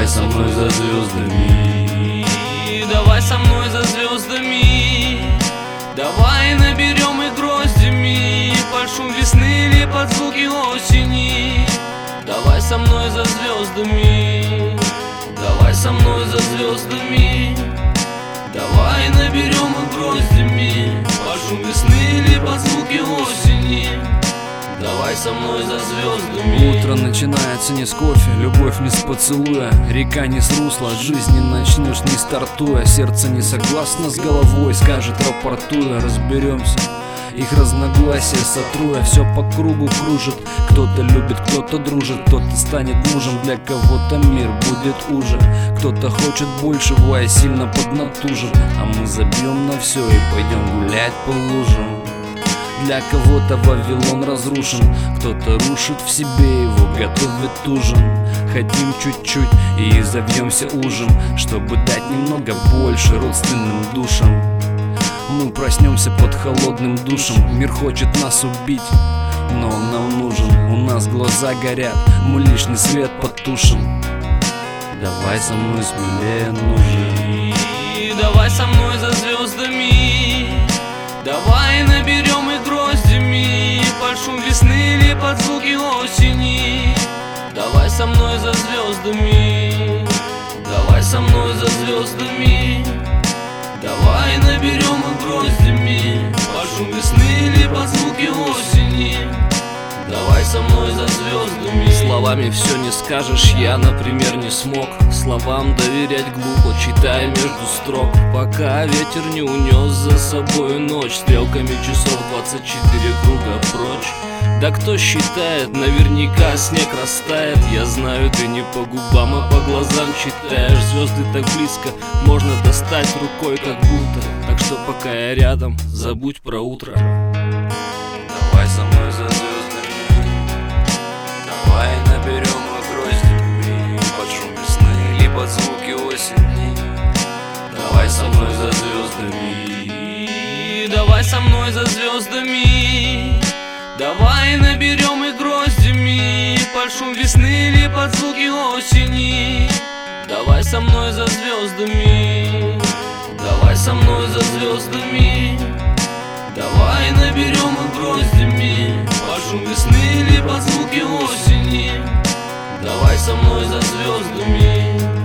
со мной за звездами. Давай со мной за звездами. Давай наберем их гроздями под шум весны или под звуки осени. Давай со мной за звездами. Давай со мной за звездами. Давай наберем их гроздями под шум весны или под звуки осени. Давай со мной за звездами. Утро начинается не с кофе, любовь не с поцелуя, река не с русла, от жизни начнешь не стартуя. Сердце не согласно с головой, скажет рапортуя. Разберемся, их разногласия сотруя. Все по кругу кружит, кто-то любит, кто-то дружит, кто-то станет мужем, для кого-то мир будет уже. Кто-то хочет большего, а сильно поднатужен. А мы забьем на все и пойдем гулять по лужам. Для кого-то Вавилон разрушен, кто-то рушит в себе его, готовит ужин. Хотим чуть-чуть и завьемся ужин, чтобы дать немного больше родственным душам. Мы проснемся под холодным душем, мир хочет нас убить, но он нам нужен. У нас глаза горят, мы лишний свет потушим. Давай со мной смелее, нужен. Давай со мной за звездами. Давай наберем их гроздями под шум весны или под звуки осени. Давай со мной за звездами. Давай со мной за звездами. Давай наберем их гроздями под шум весны или под звуки осени. Давай со мной за звездами. Словами все не скажешь, я, например, не смог словам доверять глупо, читая между строк. Пока ветер не унес за собой ночь, стрелками часов 24 круга прочь. Да кто считает, наверняка снег растает. Я знаю, ты не по губам, а по глазам читаешь. Звезды так близко, можно достать рукой как будто. Так что пока я рядом, забудь про утро. Давай со мной за звездами. Давай наберем их гроздями под шум весны или под звуки осени. Давай со мной за звездами. Давай со мной за звездами. Давай наберем их гроздями под шум весны или под звуки осени. Давай со мной за звездами. Давай со мной за звездами. Давай наберем их гроздями под шум весны или под звуки осени. Давай со мной за звездами.